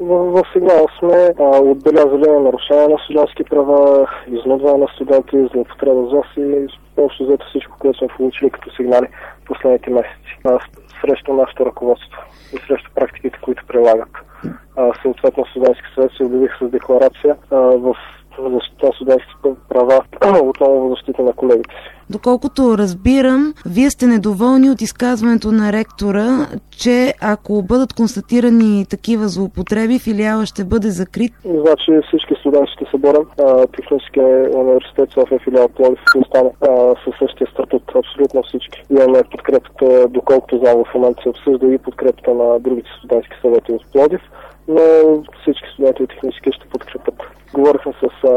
В сигнала сме отбелязали нарушение на студентски права, изнудване на студенти, злоупотреба с власт и общо взето всичко, което сме получили като сигнали в последните месеци срещу нашето ръководство и срещу практиките, които прилагат. Съответно, студентски съвет се обявих с декларация в защита на студентските права, отново в защита на колегите си. Доколкото разбирам, вие сте недоволни от изказването на ректора, че ако бъдат констатирани такива злоупотреби, филиала ще бъде закрит. Значи всички студенти ще се борят. Техническия университет София филиал Пловдив ще остане със същия статут. Абсолютно всички. Имаме подкрепата, доколкото знам в момента се обсъжда и подкрепата на другите студентски съвети от Пловдив, но всички студенти от технически ще подкрепят. Говорихме с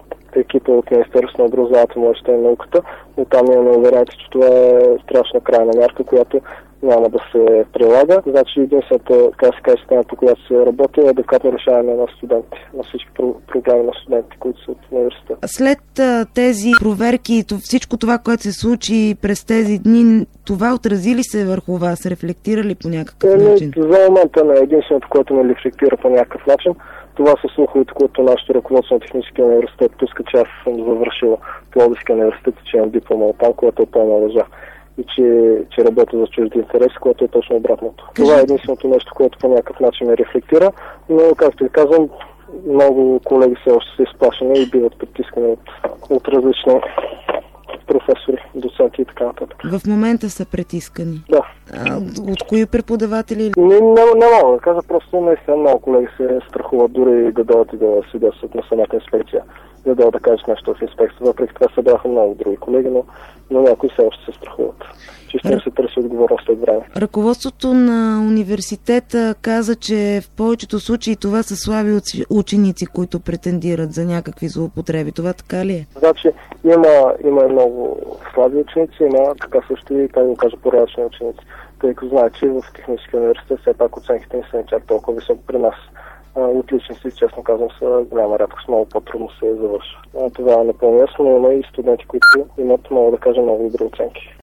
екипа от Министерството на образованието, младежта и науката, но там имаме уверението, че това е страшно крайна мярка, която няма да се прилага. Значи единствената, така се каже, система, по която се работи, е адекватно решаване на студенти, на всички проблеми на студенти, които са от университета. След тези проверки, всичко това, което се случи през тези дни, това отрази ли се върху вас? Рефлектира ли по някакъв начин? За момента не е единственото, което не рефлектира по някакъв начин. Това са слуховете, които нашето ръководство на Техническия университет пуска, че аз съм завършила Пловдивския университет, че имам диплома от там, което е пълна лъжа. И че работя за чужди интереси, което е точно обратното. Това е единственото нещо, което по някакъв начин ме рефлектира, но, както ви казвам, много колеги все още са изплашени и биват притискани от различни професори, доценти и така нататък. В момента са притискани? Да. От кои преподаватели? Не мога да кажа, просто наистина много колеги се страхуват дори да дойдат и да свидетелстват на самата инспекция, да дойдат да кажат нещо в инспекция. Въпреки това събраха много други колеги, но някои все още се страхуват, че ще им се търси отговорност след време. Ръководството на университета каза, че в повечето случаи това са слаби ученици, които претендират за някакви злоупотреби. Това така ли е? Значи има много слаби ученици, има така също и, как да кажа, порядъчни ученици. Тъй като знае, че в Техническия университет все пак оценките не са не чак толкова високо при нас. Отличници, честно казвам, са голяма рядкост, много по-трудно се завършва. Това е напълно ясно, но има и студенти, които имат, мога да кажа, много добри оценки.